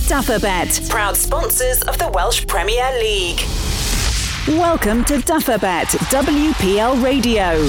Dufferbet, proud sponsors of the Welsh Premier League. Welcome to Dufferbet WPL Radio.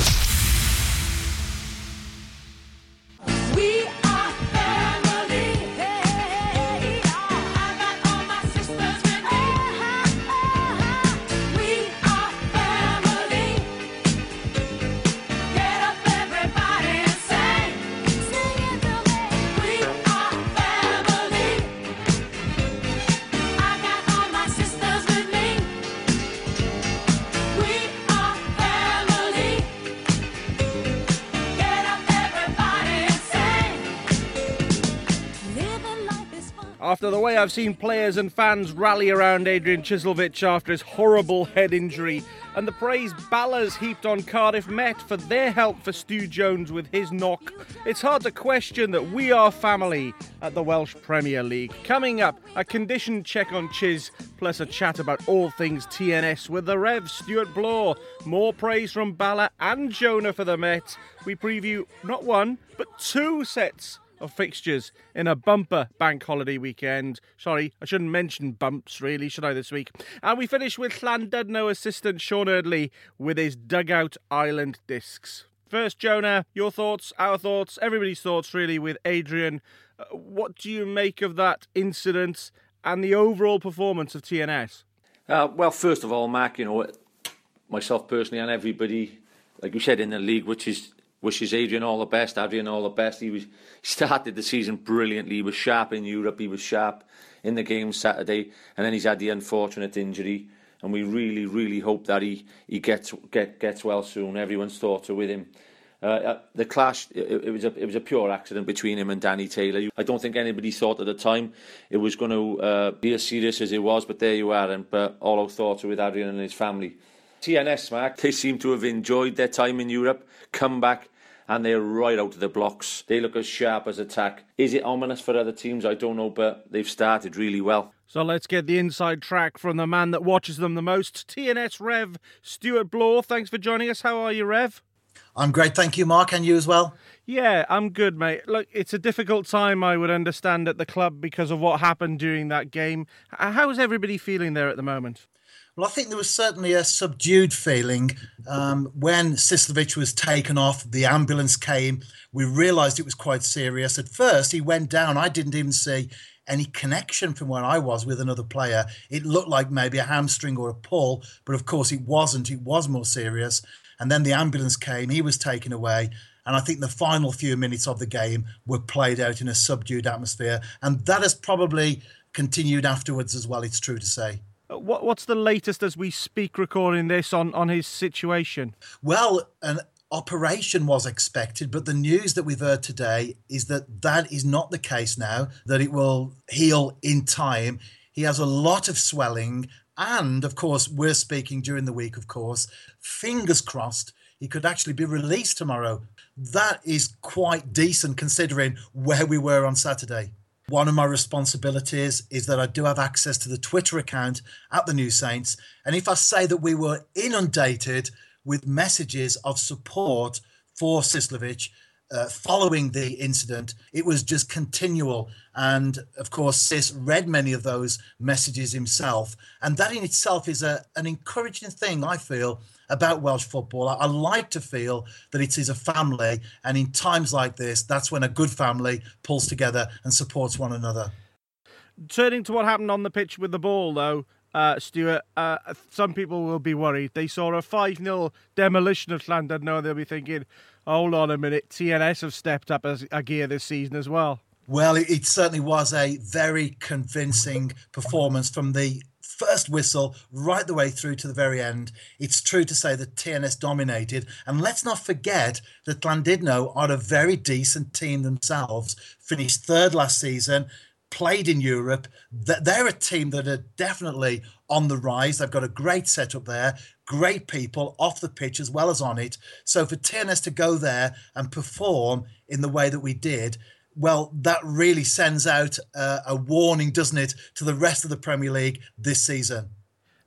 After the way I've seen players and fans rally around Adrian Chislevich after his horrible head injury, and the praise Ballas heaped on Cardiff Met for their help for Stu Jones with his knock, it's hard to question that we are family at the Welsh Premier League. Coming up, a condition check on Chiz, plus a chat about all things TNS with the Rev, Stuart Bloor. More praise from Balla and Jonah for the Met. We preview not one, but two sets of fixtures in a bumper bank holiday weekend. Sorry, I shouldn't mention bumps really, should I, this week? And we finish with Llandudno assistant Sean Eardley with his Dugout Island discs. First, Jonah, your thoughts, our thoughts, everybody's thoughts really with Adrian. What do you make of that incident and the overall performance of TNS? Well, first of all, Mark, myself personally and everybody, like you said, in the league, wishes Adrian all the best, Adrian all the best. He started the season brilliantly. He was sharp in Europe. He was sharp in the game Saturday. And then he's had the unfortunate injury. And we really, really hope that he gets well soon. Everyone's thoughts are with him. The clash, it was a pure accident between him and Danny Taylor. I don't think anybody thought at the time it was going to be as serious as it was. But there you are. But all our thoughts are with Adrian and his family. TNS, Mark, they seem to have enjoyed their time in Europe, come back, and they're right out of the blocks. They look as sharp as attack. Is it ominous for other teams? I don't know, but they've started really well. So let's get the inside track from the man that watches them the most, TNS Rev, Stuart Bloor. Thanks for joining us. How are you, Rev? I'm great, thank you, Mark, and you as well? Yeah, I'm good, mate. Look, it's a difficult time, I would understand, at the club because of what happened during that game. How's everybody feeling there at the moment? Well, I think there was certainly a subdued feeling when Cislevic was taken off. The ambulance came. We realised it was quite serious. At first, he went down. I didn't even see any connection from where I was with another player. It looked like maybe a hamstring or a pull, but of course it wasn't. It was more serious. And then the ambulance came. He was taken away. And I think the final few minutes of the game were played out in a subdued atmosphere. And that has probably continued afterwards as well, it's true to say. What's the latest as we speak recording this on his situation? Well, an operation was expected, but the news that we've heard today is that is not the case now, that it will heal in time. He has a lot of swelling and, of course, we're speaking during the week, of course, fingers crossed, he could actually be released tomorrow. That is quite decent considering where we were on Saturday. One of my responsibilities is that I do have access to the Twitter account at the New Saints. And if I say that we were inundated with messages of support for Cislevic following the incident, it was just continual. And of course, Cis read many of those messages himself. And that in itself is an encouraging thing, I feel, about Welsh football. I like to feel that it is a family, and in times like this, that's when a good family pulls together and supports one another. Turning to what happened on the pitch with the ball, though, Stuart, some people will be worried. They saw a 5-0 demolition of Llandudno. They'll be thinking, hold on a minute, TNS have stepped up as a gear this season as well. Well, it certainly was a very convincing performance from the first whistle right the way through to the very end. It's true to say that TNS dominated, and let's not forget that Llandudno are a very decent team themselves, finished third last season, played in Europe. They're a team that are definitely on the rise. They've got a great setup there, great people off the pitch as well as on it. So for TNS to go there and perform in the way that we did, well, that really sends out a warning, doesn't it, to the rest of the Premier League this season.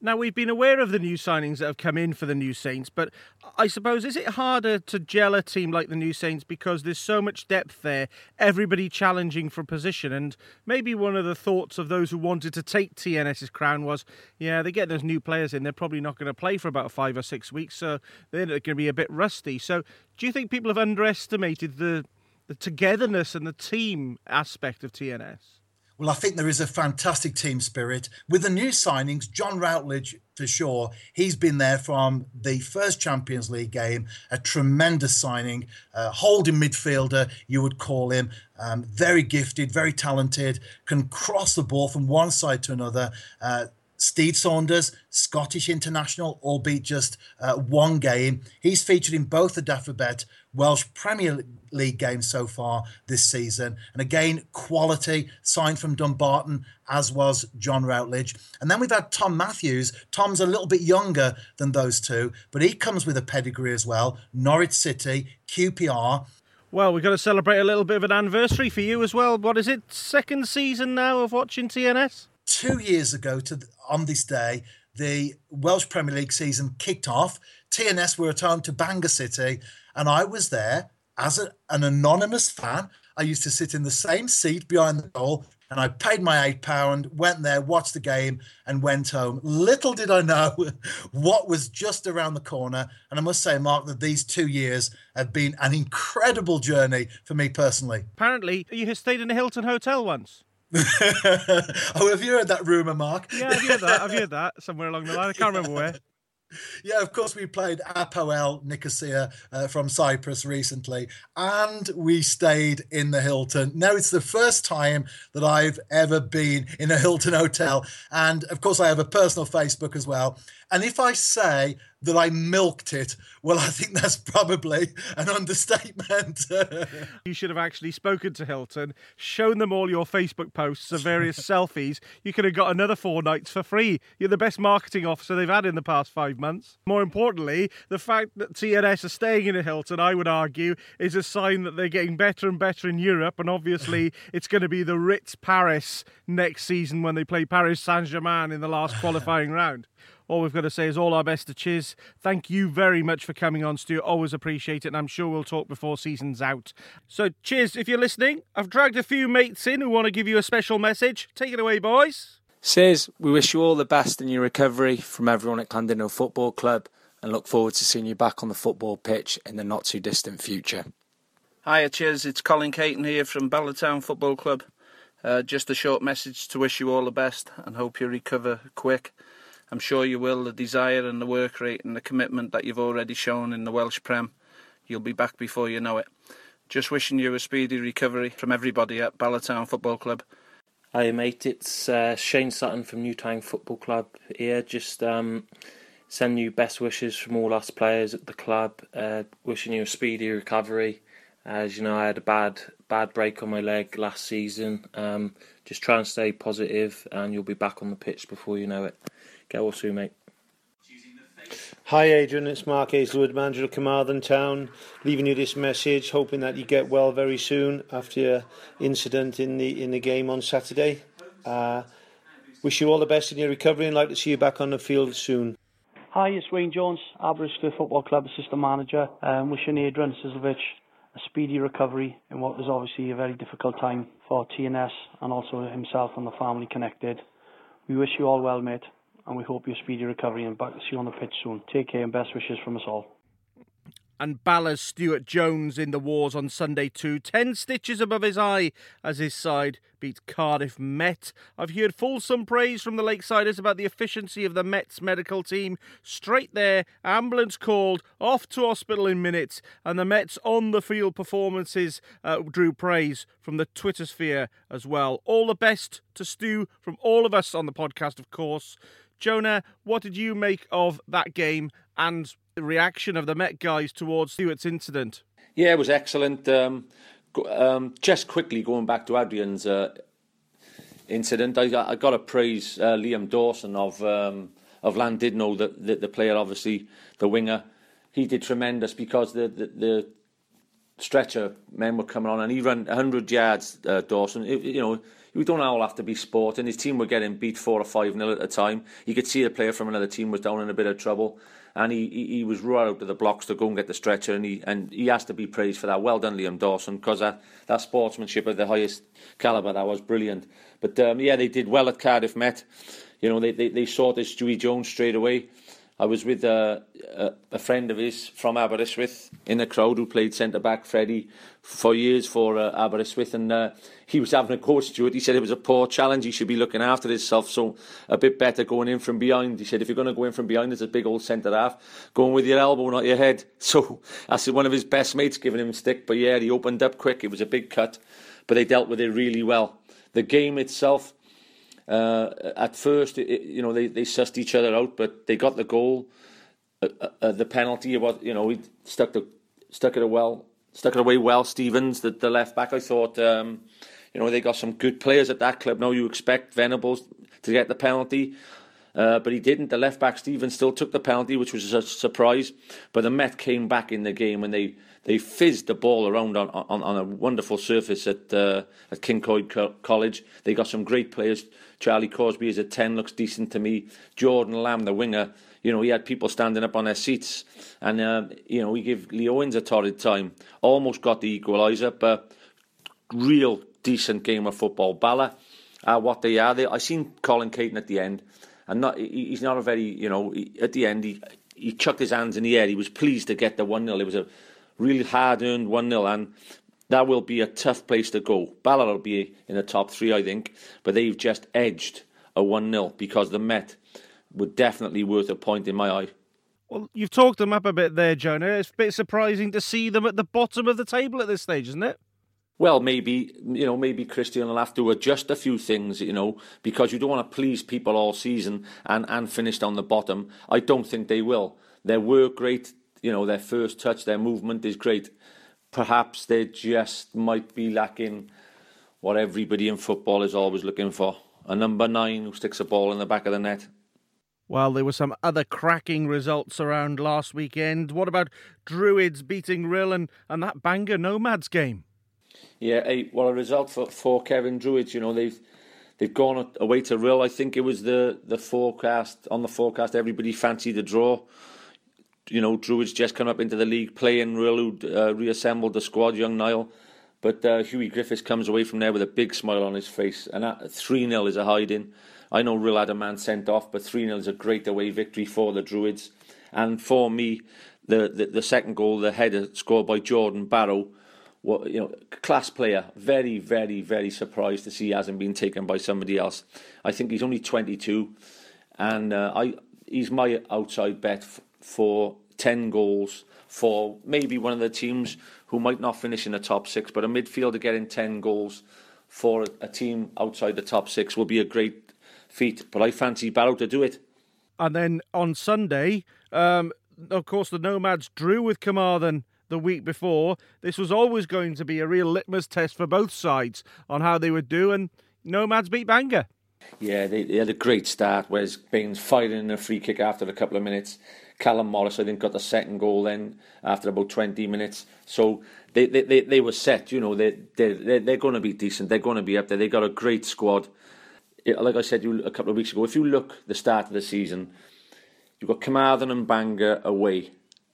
Now, we've been aware of the new signings that have come in for the New Saints, but I suppose, is it harder to gel a team like the New Saints because there's so much depth there, everybody challenging for position? And maybe one of the thoughts of those who wanted to take TNS's crown was, yeah, they get those new players in, they're probably not going to play for about 5 or 6 weeks, so they're going to be a bit rusty. So do you think people have underestimated the togetherness and the team aspect of TNS? Well, I think there is a fantastic team spirit. With the new signings, John Routledge, for sure, he's been there from the first Champions League game, a tremendous signing, holding midfielder, you would call him, very gifted, very talented, can cross the ball from one side to another. Steed Saunders, Scottish international, albeit just one game. He's featured in both the Dafabet Welsh Premier League games so far this season. And again, quality, signed from Dumbarton, as was John Routledge. And then we've had Tom Matthews. Tom's a little bit younger than those two, but he comes with a pedigree as well. Norwich City, QPR. Well, we've got to celebrate a little bit of an anniversary for you as well. What is it, second season now of watching TNS? 2 years ago on this day, the Welsh Premier League season kicked off. TNS were at home to Bangor City, and I was there as an anonymous fan. I used to sit in the same seat behind the goal, and I paid my £8, went there, watched the game, and went home. Little did I know what was just around the corner. And I must say, Mark, that these 2 years have been an incredible journey for me personally. Apparently, you have stayed in a Hilton hotel once. Oh, have you heard that rumour, Mark? Yeah, I've heard that somewhere along the line. I can't remember where. Yeah, of course, we played Apoel Nicosia from Cyprus recently, and we stayed in the Hilton. Now, it's the first time that I've ever been in a Hilton hotel, and of course, I have a personal Facebook as well. And if I say that I milked it, well, I think that's probably an understatement. You should have actually spoken to Hilton, shown them all your Facebook posts of various selfies. You could have got another 4 nights for free. You're the best marketing officer they've had in the past 5 months. More importantly, the fact that TNS are staying in a Hilton, I would argue, is a sign that they're getting better and better in Europe. And obviously, it's going to be the Ritz Paris next season when they play Paris Saint-Germain in the last qualifying round. All we've got to say is all our best to Chiz. Thank you very much for coming on, Stu. Always appreciate it, and I'm sure we'll talk before season's out. So, Chiz, if you're listening, I've dragged a few mates in who want to give you a special message. Take it away, boys. Chiz, we wish you all the best in your recovery from everyone at Llandudno Football Club and look forward to seeing you back on the football pitch in the not-too-distant future. Hiya, Chiz. It's Colin Caton here from Ballatown Football Club. Just a short message to wish you all the best and hope you recover quick. I'm sure you will. The desire and the work rate and the commitment that you've already shown in the Welsh Prem, you'll be back before you know it. Just wishing you a speedy recovery from everybody at Ballatown Football Club. Hi mate, it's Shane Sutton from Newtown Football Club here. Just sending you best wishes from all us players at the club. Wishing you a speedy recovery. As you know, I had a bad break on my leg last season. Just try and stay positive and you'll be back on the pitch before you know it. Get well soon, mate. Hi Adrian, it's Mark Hazelwood, manager of Carmarthen Town, leaving you this message, hoping that you get well very soon after your incident in the game on Saturday. Wish you all the best in your recovery and like to see you back on the field soon. Hi, it's Wayne Jones, Aberystwyth Football Club assistant manager. Wishing Adrian Sizovic a speedy recovery in what was obviously a very difficult time for TNS and also himself and the family connected. We wish you all well, mate. And we hope you a speedy recovery and back to see you on the pitch soon. Take care and best wishes from us all. And Ballas Stuart Jones in the wars on Sunday too. 10 stitches above his eye as his side beat Cardiff Met. I've heard fulsome praise from the Lakesiders about the efficiency of the Mets medical team. Straight there, ambulance called, off to hospital in minutes, and the Mets on-the-field performances drew praise from the Twitter sphere as well. All the best to Stu from all of us on the podcast, of course. Jonah, what did you make of that game and the reaction of the Met guys towards Stuart's incident? Yeah, it was excellent. Just quickly going back to Adrian's incident, I got to praise Liam Dawson of Llandudno, the player, obviously the winger. He did tremendous because the stretcher men were coming on and he ran 100 yards. Dawson, it you don't all have to be sport. And his team were getting beat 4 or 5-0 at a time. You could see a player from another team was down in a bit of trouble, and he was right out of the blocks to go and get the stretcher, and he has to be praised for that. Well done, Liam Dawson, because that sportsmanship at the highest calibre, that was brilliant. But they did well at Cardiff Met. You know, they sorted Stewie Jones straight away. I was with a friend of his from Aberystwyth in the crowd who played centre-back, Freddie, for years for Aberystwyth, and he was having a go at Stuart. He said it was a poor challenge, he should be looking after himself, so a bit better going in from behind. He said, if you're going to go in from behind as a big old centre-half, go in with your elbow, not your head. So that's one of his best mates giving him a stick, but yeah, he opened up quick. It was a big cut, but they dealt with it really well. The game itself, at first, they sussed each other out, but they got the goal. The penalty, he stuck it away well. Stevens, the left back, I thought, they got some good players at that club. Now you expect Venables to get the penalty, but he didn't. The left back Stevens still took the penalty, which was a surprise. But the Met came back in the game and they fizzed the ball around on a wonderful surface at King Coyd College. They got some great players. Charlie Crosby is a 10, looks decent to me. Jordan Lamb, the winger, he had people standing up on their seats. And, he gave Lee Owens a torrid time. Almost got the equaliser, but real decent game of football. Bala are what they are. I seen Colin Caton at the end. And he's not a very, at the end, he chucked his hands in the air. He was pleased to get the 1-0. It was a really hard-earned 1-0, and that will be a tough place to go. Ballard will be in the top 3, I think, but they've just edged a 1-0 because the Met were definitely worth a point in my eye. Well, you've talked them up a bit there, Jonah. It's a bit surprising to see them at the bottom of the table at this stage, isn't it? Well, maybe Christian will have to adjust a few things, because you don't want to please people all season and finish on the bottom. I don't think they will. Their work rate, their first touch, their movement is great. Perhaps they just might be lacking what everybody in football is always looking for. A number 9 who sticks a ball in the back of the net. Well, there were some other cracking results around last weekend. What about Druids beating Rill and that Bangor Nomads game? Yeah, a result for Kevin Druids. They've gone away to Rill. I think it was the forecast. On the forecast, everybody fancied a draw. Druids just come up into the league playing Rill, who'd reassembled the squad, young Niall. But Hughie Griffiths comes away from there with a big smile on his face. And that 3-0 is a hiding. I know Rill had a man sent off, but 3-0 is a great away victory for the Druids. And for me, the second goal, the header scored by Jordan Barrow, class player. Very, very, very surprised to see he hasn't been taken by somebody else. I think he's only 22, and he's my outside bet for 10 goals for maybe one of the teams who might not finish in the top 6, but a midfielder getting 10 goals for a team outside the top 6 will be a great feat. But I fancy Barrow to do it. And then on Sunday, of course, the Nomads drew with Carmarthen the week before. This was always going to be a real litmus test for both sides on how they would do, and Nomads beat Bangor. Yeah, they had a great start. Wes Baines firing a free kick after a couple of minutes. Callum Morris, I think, got the second goal then after about 20 minutes. So they were set. They're going to be decent. They're going to be up there. They got a great squad. Like I said a couple of weeks ago, if you look the start of the season, you've got Carmarthen and Bangor away.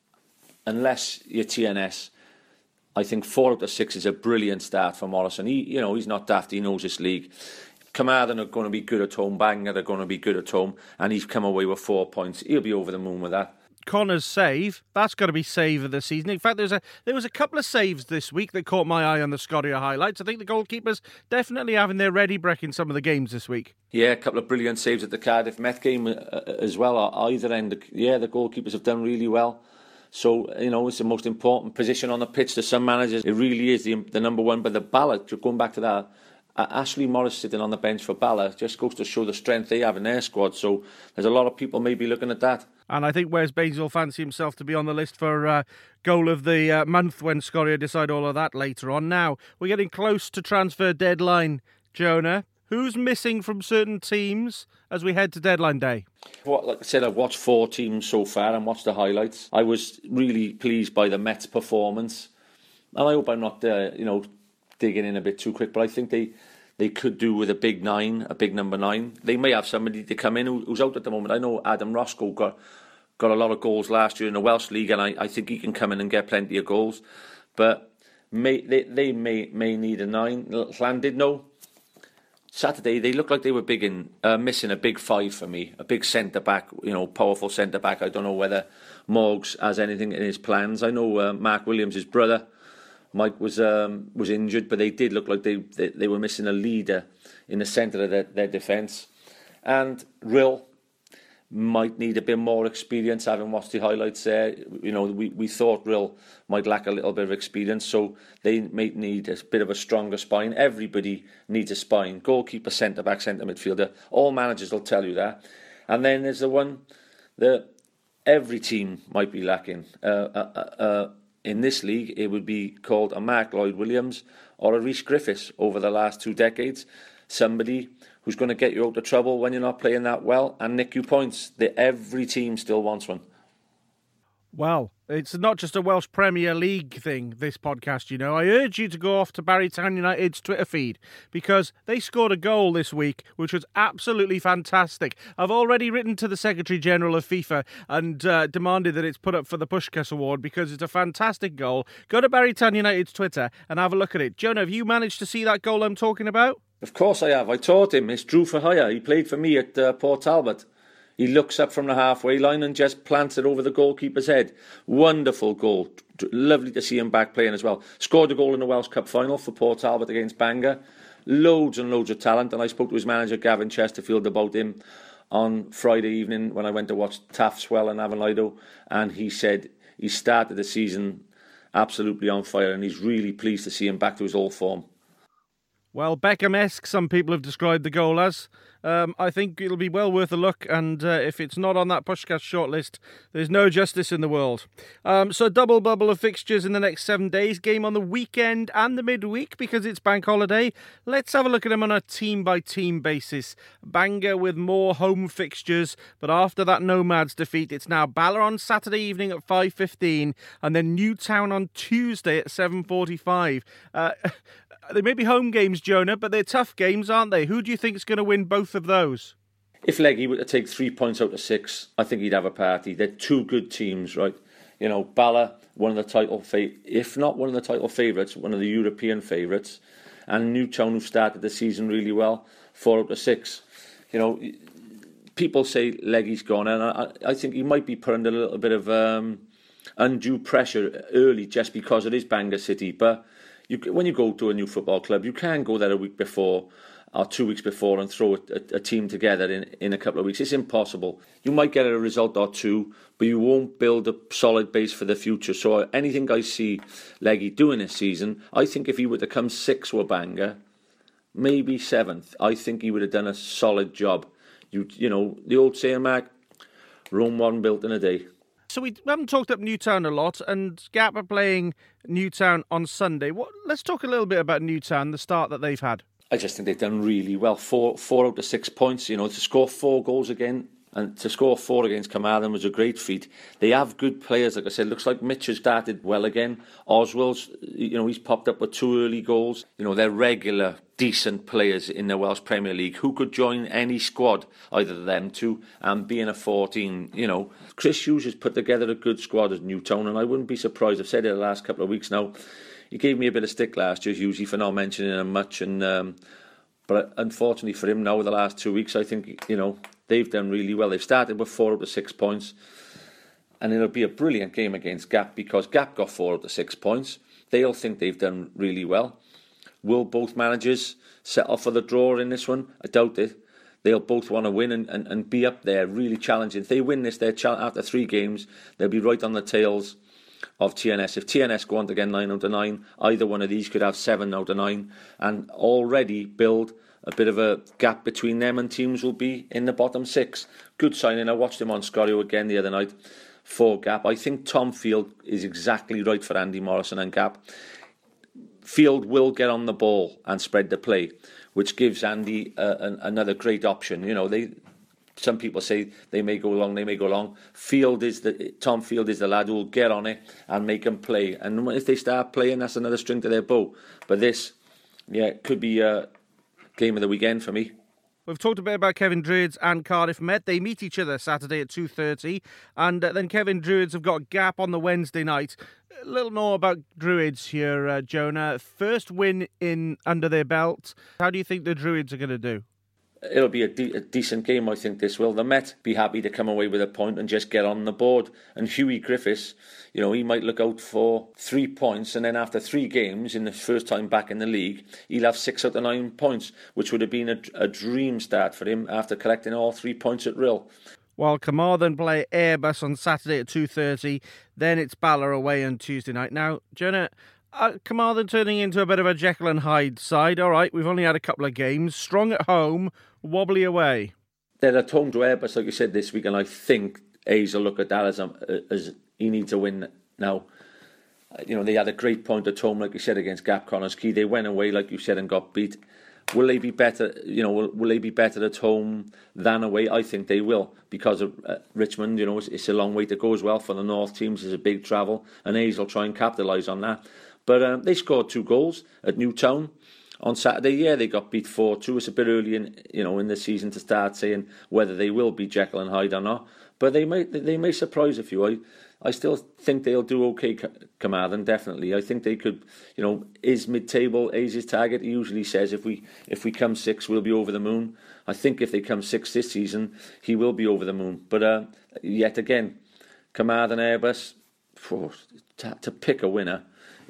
Unless you're TNS, I think 4 out of 6 is a brilliant start for Morrison. He's not daft. He knows this league. Carmarthen are going to be good at home. Bangor are going to be good at home, and he's come away with 4 points. He'll be over the moon with that. Connor's save, that's got to be save of the season. In fact, there was a couple of saves this week that caught my eye on the Scotia highlights. I think the goalkeepers definitely having their ready break in some of the games this week. Yeah, a couple of brilliant saves at the Cardiff Met game as well. Either end, the goalkeepers have done really well. So, it's the most important position on the pitch to some managers. It really is the number one. But the Ballard, going back to that, Ashley Morris sitting on the bench for Ballard just goes to show the strength they have in their squad. So there's a lot of people maybe looking at that. And I think Wes Baines will fancy himself to be on the list for goal of the month when Scotia decide all of that later on. Now, we're getting close to transfer deadline, Jonah. Who's missing from certain teams as we head to deadline day? Well, like I said, I've watched 4 teams so far and watched the highlights. I was really pleased by the Mets' performance. And I hope I'm not, digging in a bit too quick, but I think they could do with a big number 9. They may have somebody to come in who's out at the moment. I know Adam Roscoe got a lot of goals last year in the Welsh League, and I think he can come in and get plenty of goals. But they may need a 9. Llandudno, Saturday, they looked like they were missing a big 5 for me, a big centre-back, powerful centre-back. I don't know whether Morgs has anything in his plans. I know Mark Williams, his brother, Mike, was injured, but they did look like they were missing a leader in the centre of their defence. And Rill might need a bit more experience, having watched the highlights there. We thought Rill might lack a little bit of experience, so they might need a bit of a stronger spine. Everybody needs a spine. Goalkeeper, centre-back, centre midfielder. All managers will tell you that. And then there's the one that every team might be lacking. In this league, it would be called a Mark Lloyd-Williams or a Rhys Griffiths over the last 2 decades. Somebody who's going to get you out of trouble when you're not playing that well and nick you points. Every team still wants one. Well, it's not just a Welsh Premier League thing, this podcast, I urge you to go off to Barrytown United's Twitter feed, because they scored a goal this week, which was absolutely fantastic. I've already written to the Secretary-General of FIFA and demanded that it's put up for the Puskás Award, because it's a fantastic goal. Go to Barrytown United's Twitter and have a look at it. Jonah, have you managed to see that goal I'm talking about? Of course I have. I taught him. It's Drew Fahaya. He played for me at Port Talbot. He looks up from the halfway line and just plants it over the goalkeeper's head. Wonderful goal. Lovely to see him back playing as well. Scored a goal in the Welsh Cup final for Port Talbot against Bangor. Loads and loads of talent. And I spoke to his manager, Gavin Chesterfield, about him on Friday evening when I went to watch Taffswell and Avonlido. And he said he started the season absolutely on fire, and he's really pleased to see him back to his old form. Well, Beckham-esque, some people have described the goal as. I think it'll be well worth a look, and if it's not on that Puskás shortlist, there's no justice in the world. So double bubble of fixtures in the next 7 days, game on the weekend and the midweek because it's bank holiday. Let's have a look at them on a team-by-team basis. Bangor with more home fixtures, but after that Nomads defeat, it's now Bala on Saturday evening at 5:15, and then Newtown on Tuesday at 7:45. They may be home games, Jonah, but they're tough games, aren't they? Who do you think is going to win both of those? If Leggy were to take 3 points out of 6, I think he'd have a party. They're two good teams, right? Bala, one of the title, if not one of the title favourites, one of the European favourites, and Newtown, who started the season really well, 4 out of 6. People say Leggy's gone, and I think he might be put under a little bit of undue pressure early just because it is Bangor City, but when you go to a new football club, you can go there a week before or 2 weeks before and throw a team together in a couple of weeks. It's impossible. You might get a result or two, but you won't build a solid base for the future. So anything I see Leggy doing this season, I think if he were to come 6th with Bangor, maybe 7th, I think he would have done a solid job. The old saying, Mark, Rome wasn't built in a day. So we haven't talked up Newtown a lot, and Gap are playing Newtown on Sunday. Let's talk a little bit about Newtown, the start that they've had. I just think they've done really well. 4 out of 6 points. To score 4 goals again and to score 4 against Carmarthen was a great feat. They have good players, like I said. Looks like Mitch has started well again. Oswald's, he's popped up with 2 early goals. They're regular, decent players in the Welsh Premier League who could join any squad, either of them two, and be in a 14. Chris Hughes has put together a good squad at Newtown, and I wouldn't be surprised. I've said it the last couple of weeks now. He gave me a bit of stick last year, Hughesy, for not mentioning him much, but unfortunately for him now, the last 2 weeks, I think, they've done really well. They've started with 4 out of 6 points, and it'll be a brilliant game against Gap because Gap got 4 out of 6 points. They'll think they've done really well. Will both managers set off for the draw in this one? I doubt it. They'll both want to win and be up there, really challenging. If they win this, after 3 games, they'll be right on the tails of TNS. If TNS go on to get 9 out of 9, either one of these could have 7 out of 9 and already build a bit of a gap between them, and teams will be in the bottom 6. Good signing. I watched him on Scorio again the other night for Gap. I think Tom Field is exactly right for Andy Morrison and Gap. Field will get on the ball and spread the play, which gives Andy another great option. Some people say they may go long. Tom Field is the lad who will get on it and make them play. And if they start playing, that's another string to their bow. But this, could be game of the weekend for me. We've talked a bit about Kevin Druids and Cardiff Met. They meet each other Saturday at 2:30, and then Kevin Druids have got a gap on the Wednesday night. A little more about Druids here, Jonah. First win in under their belt. How do you think the Druids are going to do? It'll be a decent game, I think, this will. The Met be happy to come away with a point and just get on the board. And Hughie Griffiths, he might look out for 3 points, and then after 3 games, in the first time back in the league, he'll have 6 out of 9 points, which would have been a dream start for him after collecting all 3 points at Rhyl. While Carmarthen play Airbus on Saturday at 2:30, then it's Bala away on Tuesday night. Now, Jonah, Carmarthen turning into a bit of a Jekyll and Hyde side. All right, we've only had a couple of games. Strong at home, wobbly away. They're at home to Airbus, like you said, this week, and I think Hayes will look at that as he needs a win now. They had a great point at home, like you said, against Gap Connors Key. They went away, like you said, and got beat. Will they be better? Will they be better at home than away? I think they will, because of Richmond. It's a long way to go as well for the North teams. It's a big travel, and Hayes will try and capitalise on that. But they scored 2 goals at Newtown on Saturday. Yeah, they got beat 4-2. It's a bit early in the season to start saying whether they will be Jekyll and Hyde or not. But they may surprise a few. I still think they'll do okay, Carmarthen, definitely. I think they could, is mid-table Hayes' target? He usually says if we come 6th, we'll be over the moon. I think if they come 6th this season, he will be over the moon. But yet again, Carmarthen, Airbus, to pick a winner,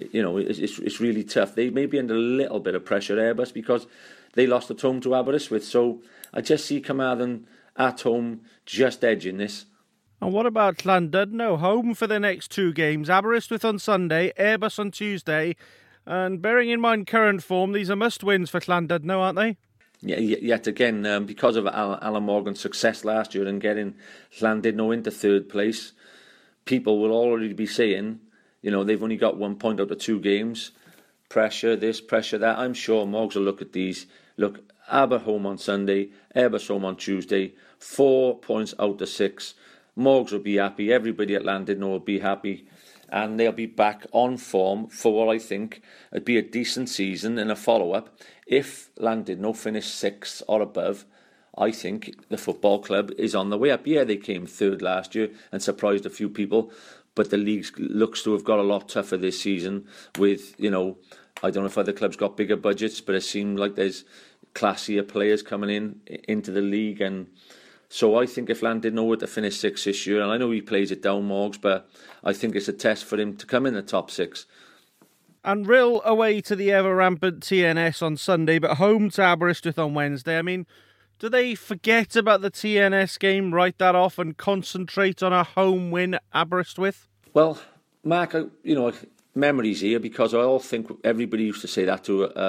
it's really tough. They may be under a little bit of pressure, Airbus, because they lost at home to Aberystwyth. So I just see Carmarthen at home just edging this. And what about Llandudno? Home for the next 2 games. Aberystwyth on Sunday, Airbus on Tuesday. And bearing in mind current form, these are must-wins for Llandudno, aren't they? Yeah, yet again, because of Alan Morgan's success last year and getting Llandudno into 3rd place, people will already be saying, they've only got 1 point out of 2 games. Pressure this, pressure that. I'm sure Morgs will look at these. Look, Aber home on Sunday, Airbus home on Tuesday. 4 points out of 6. Morgs will be happy. Everybody at Llandudno will be happy. And they'll be back on form for what I think would be a decent season and a follow-up. If Llandudno finish 6th or above, I think the football club is on the way up. Yeah, they came 3rd last year and surprised a few people. But the league looks to have got a lot tougher this season with, I don't know if other clubs got bigger budgets, but it seemed like there's classier players coming into the league. And so I think if Llandudno were to finish 6th this year, and I know he plays it down, Morgs, but I think it's a test for him to come in the top 6. And Rhyl away to the ever-rampant TNS on Sunday, but home to Aberystwyth on Wednesday. I mean, do they forget about the TNS game, write that off, and concentrate on a home win at Aberystwyth? Well, Mark, memories here, because I all think everybody used to say that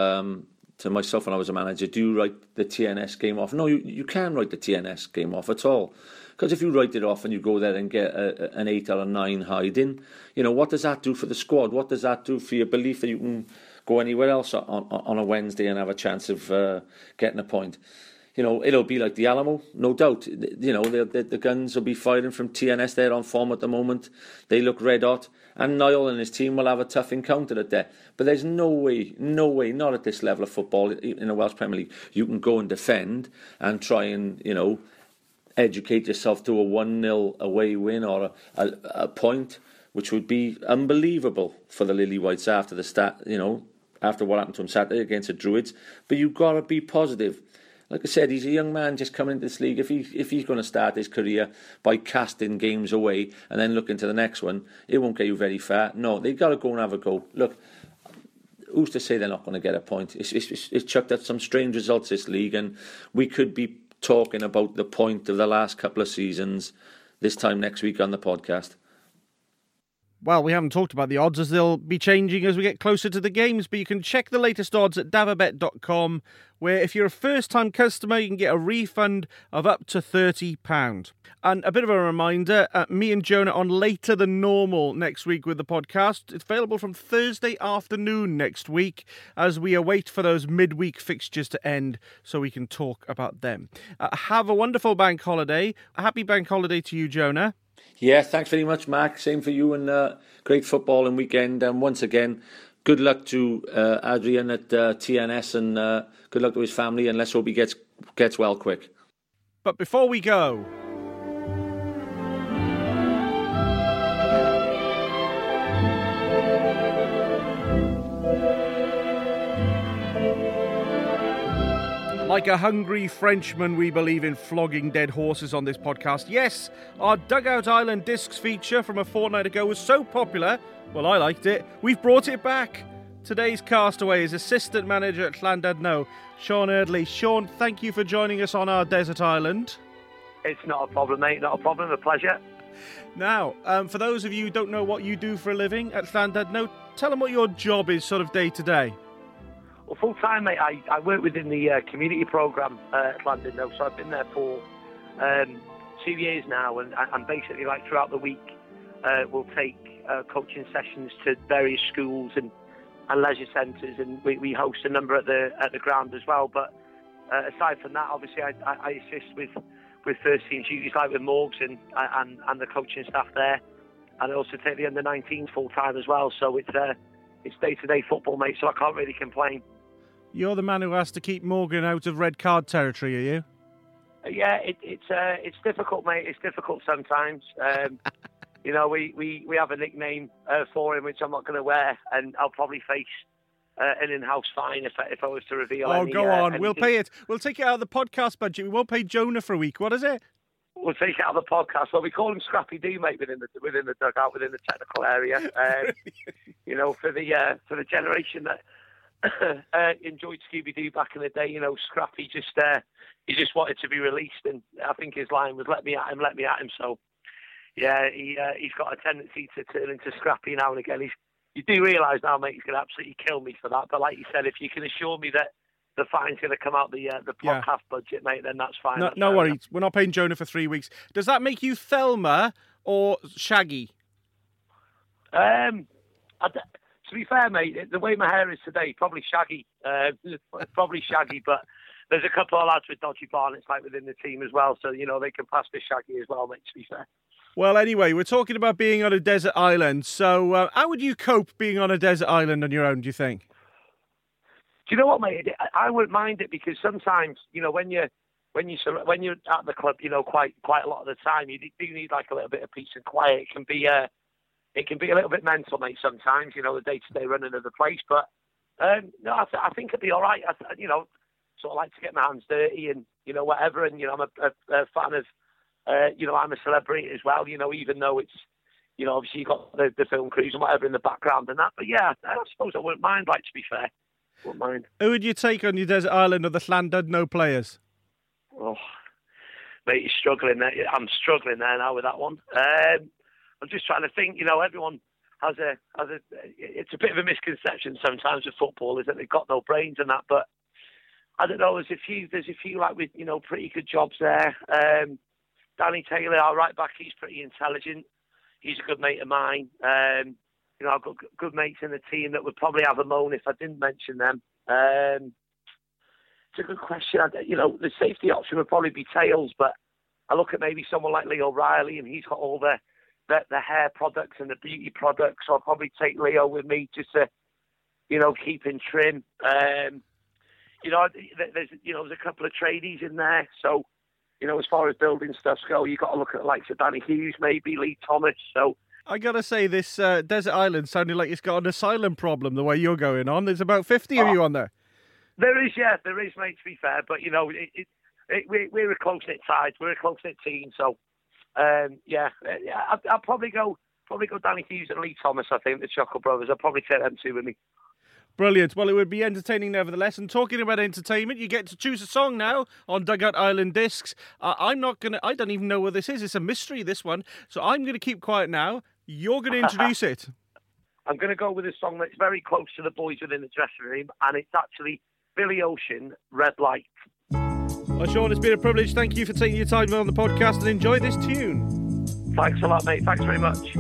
to myself when I was a manager. Do you write the TNS game off? No, you can't write the TNS game off at all. Because if you write it off and you go there and get an 8 or a 9 hiding, what does that do for the squad? What does that do for your belief that you can go anywhere else on a Wednesday and have a chance of getting a point? It'll be like the Alamo, no doubt. The guns will be firing from TNS. They're on form at the moment. They look red hot. And Niall and his team will have a tough encounter at there. But there's no way, not at this level of football in the Welsh Premier League, you can go and defend and try and, educate yourself to a 1-0 away win or a point, which would be unbelievable for the Lily Whites after the after what happened to him Saturday against the Druids. But you've got to be positive. Like I said, he's a young man just coming into this league. If he's going to start his career by casting games away and then looking to the next one, it won't get you very far. No, they've got to go and have a go. Look, who's to say they're not going to get a point? It's chucked at some strange results, this league, and we could be talking about the point of the last couple of seasons this time next week on the podcast. Well, we haven't talked about the odds, as they'll be changing as we get closer to the games, but you can check the latest odds at davabet.com, where if you're a first-time customer, you can get a refund of up to £30. And a bit of a reminder, me and Jonah on later than normal next week with the podcast. It's available from Thursday afternoon next week as we await for those midweek fixtures to end so we can talk about them. Have a wonderful bank holiday. A happy bank holiday to you, Jonah. Yeah, thanks very much, Mark. Same for you, and great football and weekend. And once again, good luck to Adrian at TNS, and good luck to his family, and let's hope he gets well quick. But before we go, like a hungry Frenchman, we believe in flogging dead horses on this podcast. Yes, our Dugout Island Discs feature from a fortnight ago was so popular, well, I liked it, we've brought it back. Today's castaway is assistant manager at Llandudno, Sean Eardley. Sean, thank you for joining us on our desert island. It's not a problem, mate, not a problem, a pleasure. Now, for those of you who don't know what you do for a living at Llandudno, tell them what your job is sort of day to day. Well, full time, mate, I work within the community programme at Llandudno, so I've been there for 2 years now, and basically, like, throughout the week, we'll take coaching sessions to various schools and leisure centres, and we host a number at the ground as well. But aside from that, obviously, I assist with first team duties, like with Morgs and the coaching staff there, and I also take the under-19s full time as well. So it's day-to-day football, mate, so I can't really complain. You're the man who has to keep Morgan out of red card territory, are you? Yeah, it's difficult, mate. It's difficult sometimes. You know, we have a nickname for him, which I'm not going to wear, and I'll probably face an in-house fine if I was to reveal. Oh, go on. We'll pay it. We'll take it out of the podcast budget. We won't pay Jonah for a week. What is it? We'll take it out of the podcast. Well, we call him Scrappy D, mate, within the dugout, within the technical area. You know, for the generation that enjoyed Scooby-Doo back in the day, you know, Scrappy he just wanted to be released, and I think his line was let me at him. So yeah, he's got a tendency to turn into Scrappy now and again. You do realise now, mate, he's going to absolutely kill me for that, but like you said, if you can assure me that the fine's going to come out the podcast budget, mate, then that's fine. No worries. We're not paying Jonah for 3 weeks. Does that make you Thelma or Shaggy? To be fair, mate, the way my hair is today, probably Shaggy. But there's a couple of lads with dodgy barnets like within the team as well, so, you know, they can pass for Shaggy as well, mate, to be fair. Well, anyway, we're talking about being on a desert island, so how would you cope being on a desert island on your own, do you think? Do you know what, mate? I wouldn't mind it, because sometimes, you know, when you're at the club, you know, quite a lot of the time, you do need like a little bit of peace and quiet. It can be a little bit mental, mate, sometimes, you know, the day-to-day running of the place. But, no, I think it'd be all right. You know, sort of like to get my hands dirty and, you know, whatever. And, you know, I'm a fan of, you know, I'm a celebrity as well, you know, even though it's, you know, obviously you've got the film crews and whatever in the background and that. But, yeah, I suppose I wouldn't mind, like, to be fair. Wouldn't mind. Who would you take on your desert island of the Llandudno players? Oh, mate, you're struggling there. I'm struggling there now with that one. I'm just trying to think, you know, everyone has it's a bit of a misconception sometimes with footballers that they've got no brains and that, but I don't know, there's a few like with, you know, pretty good jobs there. Danny Taylor, our right back, he's pretty intelligent. He's a good mate of mine. You know, I've got good mates in the team that would probably have a moan if I didn't mention them. It's a good question. You know, the safety option would probably be Tails, but I look at maybe someone like Leo Riley, and he's got all the hair products and the beauty products, so I'll probably take Leo with me just to, you know, keep him trim. You know, there's a couple of tradies in there, so, you know, as far as building stuff go, you've got to look at the likes of Danny Hughes, maybe Lee Thomas. So I gotta say, this desert island sounded like it's got an asylum problem the way you're going on. There's about 50 of you on there. There is, mate, to be fair, but, you know, we're a close-knit side, we're a close-knit team, so I'll probably go Danny Hughes and Lee Thomas, I think, the Chuckle Brothers. I'll probably take them two with me. Brilliant. Well, it would be entertaining nevertheless. And talking about entertainment, you get to choose a song now on Dugout Island Discs. I don't even know what this is. It's a mystery, this one. So I'm going to keep quiet now. You're going to introduce it. I'm going to go with a song that's very close to the boys within the dressing room, and it's actually Billy Ocean, Red Light. Well, Sean, it's been a privilege. Thank you for taking your time on the podcast, and enjoy this tune. Thanks a lot, mate. Thanks very much.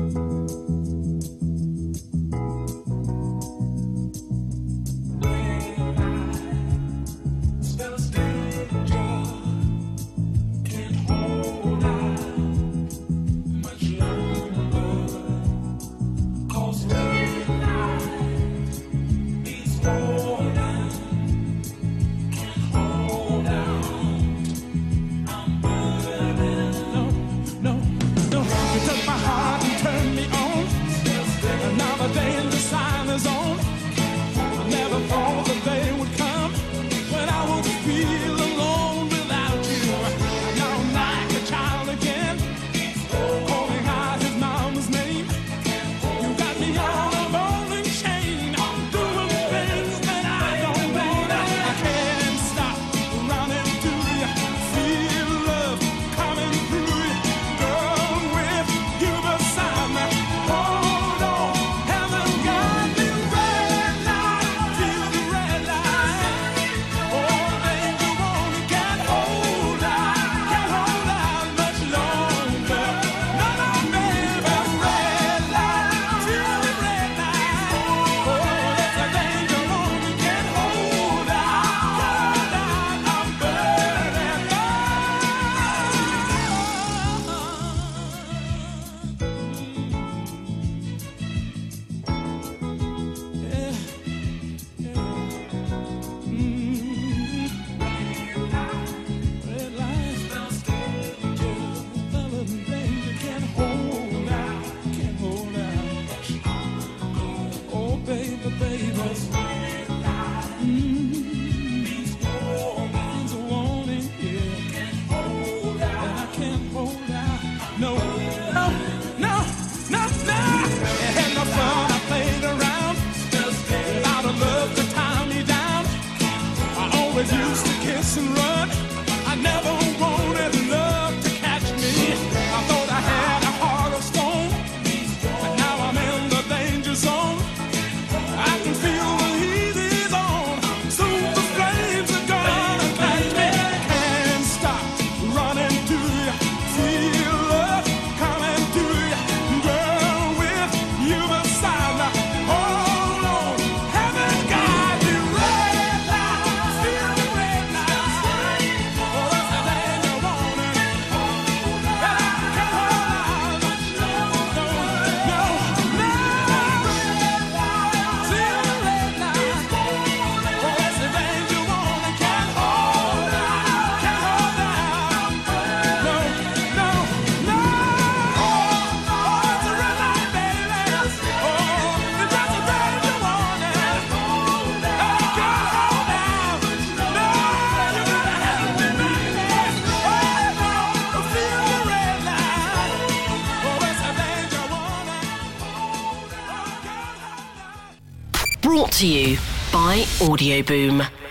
Brought to you by Audioboom.